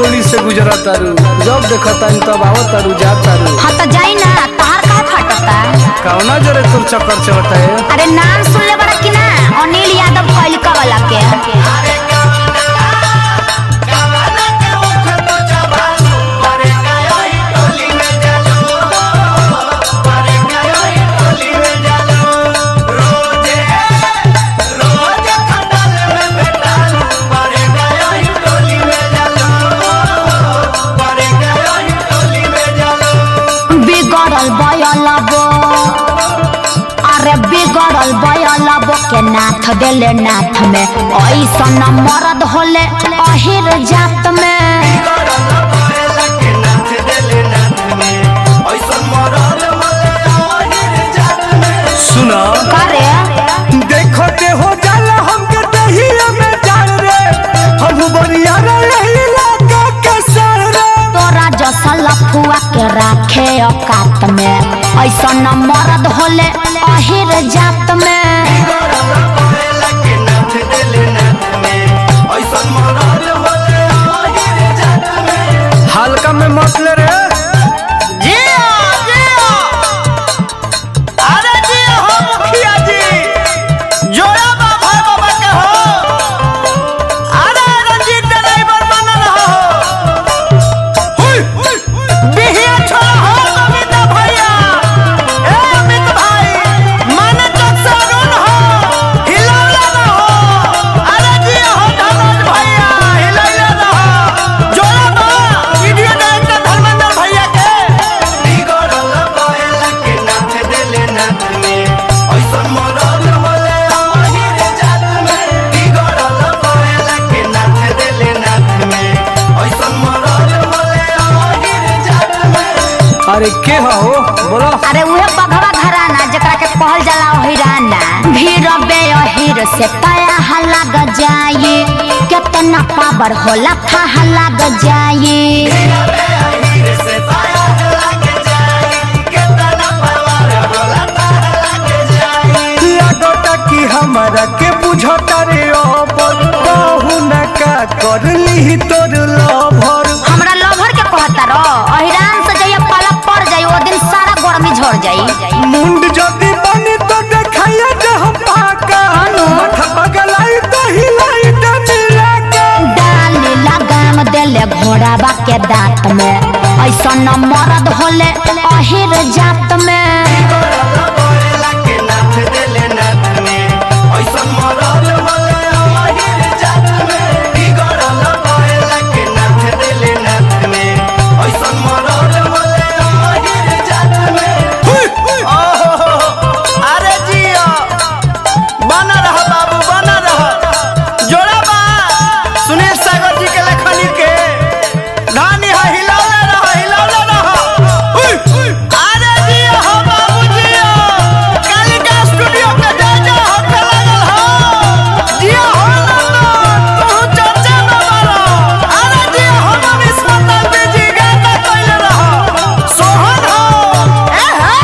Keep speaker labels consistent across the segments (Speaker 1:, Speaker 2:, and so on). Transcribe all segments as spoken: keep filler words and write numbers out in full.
Speaker 1: टोली से गुजरा तारू, जब देखता तब आवत तारू जा तारू।
Speaker 2: हाँ तो जाई ना, तार का फटता
Speaker 1: कौना जरे तुर चक्कर चलता है।
Speaker 2: अरे नाम सुन ले बड़ा कि ना, अनिल यादव कैलिका वाला के। अरे बिगड़ल बयलब के नाथ देले नाथ में, ऐसा न मरद होले अहिर जात में।
Speaker 1: सुना
Speaker 2: करे
Speaker 1: देखो ते हो जाला हमके दहिया में जान रे, हम बरिया रे यही लागा के सर रे।
Speaker 2: तोरा जैसा लफुआ के राखे औकात में, ऐसा न मरद होले अहिर जात में।
Speaker 1: हल्का में मत ले रे।
Speaker 3: जिया जिया अरे जिया हो मुखिया जी, जोड़ा बा भाई बाबा के हो। अरे रंजीत ड्राइवर बनल हो, बिहिया छोड़ा हो अमित भैया। ए अमित भाई माने चक्सा रुन हो, हिलौला ना हो। अरे जिया हो धनंजय भैया, हिलौला ना हो। जोड़ा बा वीडियो डायरेक्टर धर्मेंद्र भैया के।
Speaker 1: अरे के हो बोलो।
Speaker 2: अरे उहे बघवा घराना जकरा के कहल जाला हिराना, भीड़ बे अहिर से तया लग जाई, कितना पावर होला था लग जाई।
Speaker 1: लागता कि हमारा के बुझता रे ओपर, कहू न का कर ली तोर लभर।
Speaker 2: हमरा लभर के कहता रो, अहिरान से जइया पाला पड़ जाई, ओ दिन सारा गर्मी झड़ जाई।
Speaker 1: मुंड जदी बनी तो देखाया जे हम पाका, माथा पगलाई तो हिलाई तो मिला के।
Speaker 2: डाली लगाम देले घोड़ाबा के दांत में, ऐसा न मरद होले अहिर जात में।
Speaker 3: अरे जिया बना रहा बाबू बना रहा। जोड़ा बा सुनील सागर जी के लेखनी के, धानी है हिलौला रहा हिलौला रहा। अरे जिया हो बाबू जिया, कालिका स्टूडियो के जा जा होके लागल हो। जिया हो नंदन तू चर्चा में मारो। अरे जिया हो मनीष मतलबी जी गाना कइले रहा। सोहन हो ए हा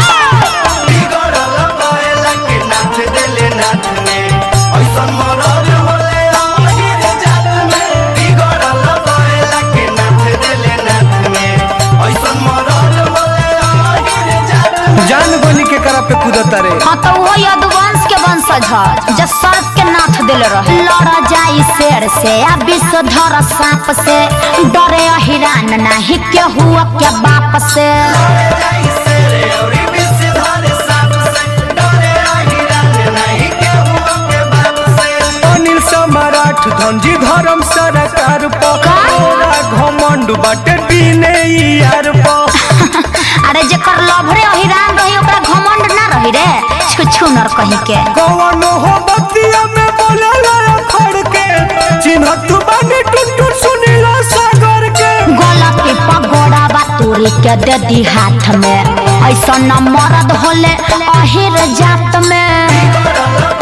Speaker 1: जान गोली के करा पे कूदता रे।
Speaker 2: हाँ तो वो यदुवंश के वंशज है, जो सर्प के नाथ दिले रहे। लड़ जाई शेर से या विषधर सांप से, डरे अहिरान नहीं के हुआ के बाप से।
Speaker 1: अनिल सम्राट धनजी धर्म सरकार पकोरा घमंड बाटे दीने यार पा।
Speaker 2: अरे जेकर लभरे अहिरान रही ओकरा घमंड ना रही रे, छुछु नर कहीं के।
Speaker 1: कौन हो बतिया में बोला ला खड़ के, चिन्हत बानी टुटुर सुनीला सागर के।
Speaker 2: गलती पगोड़ा बा तोरी के दे दी हाथ में, ऐसा न मरद होले अहिर जात में।